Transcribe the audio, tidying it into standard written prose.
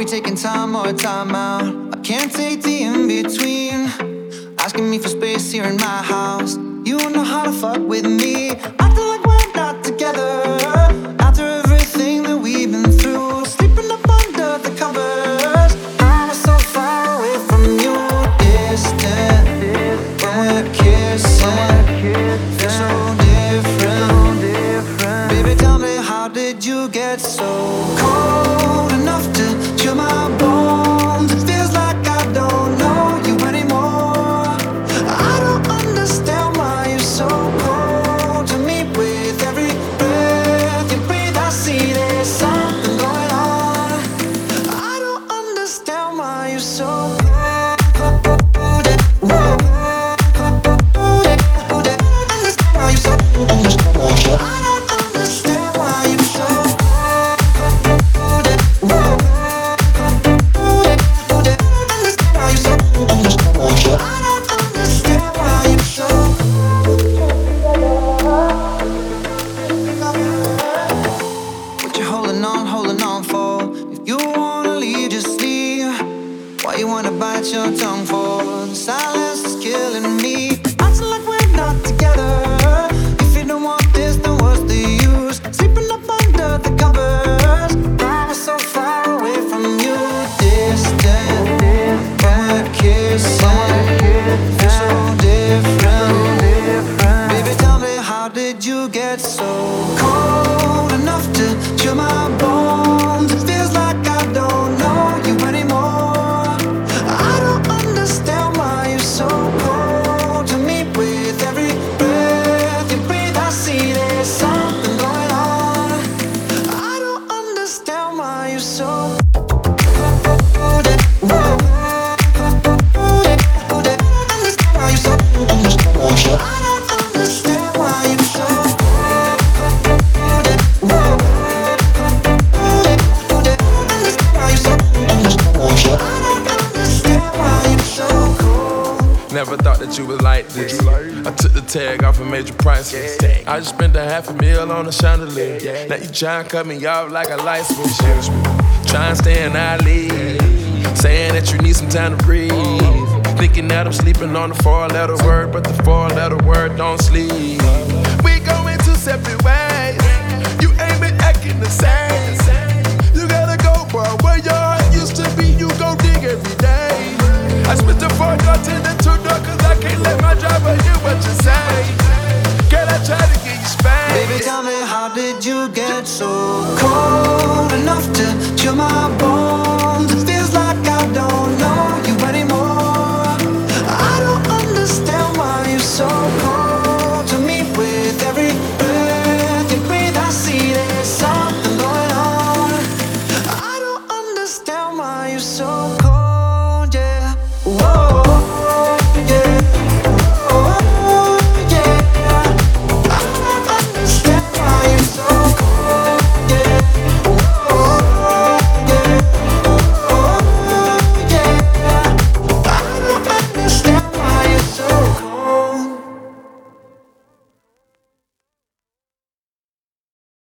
we taking time or time out? I can't take the in-between. Asking me for space here in my house. You don't know how to fuck with me. Acting like we're not together. After everything that we've been through, sleeping up under the covers. I was so far away from you, distant. When we're kissing, feel so different. Baby, tell me, how did you get so cold enough to chill my bones? It feels like I don't know you anymore. I don't understand why you're so cold to me. With every breath you breathe, I see there's something going on. I don't understand why you're so cold. Holding on for. If you wanna leave, just leave. Why you wanna bite your tongue for? The silence is killing me. Acting like we're not together. If you don't want this, then what's the use? Sleeping up under the covers. I was so far away from you, distant. When we're kissing, feel so different. Baby, tell me, how did you get so cold enough to chill my bones? It feels like I don't know you anymore. I don't understand why you're so cold to me. With every breath you breathe, I see there's something going on. I don't understand why you're so Never thought that you was like this. I took the tag off and made you priceless. I just spent $500,000 on a chandelier. Now you tryna cut me off like a light switch. Tryna stay in our league, saying that you need some time to breathe. Thinking that I'm sleeping on the 4-letter word, but the 4-letter word don't sleep. We going two separate ways. You ain't been acting the same. You gotta go, bro. Where your heart used to be, you go dig every day. I split the 4-door to the 2-door, cause I can't let my driver hear what you say. Girl, I try to get you spanked. Baby, tell me, how did you get so cold enough to chill my bones?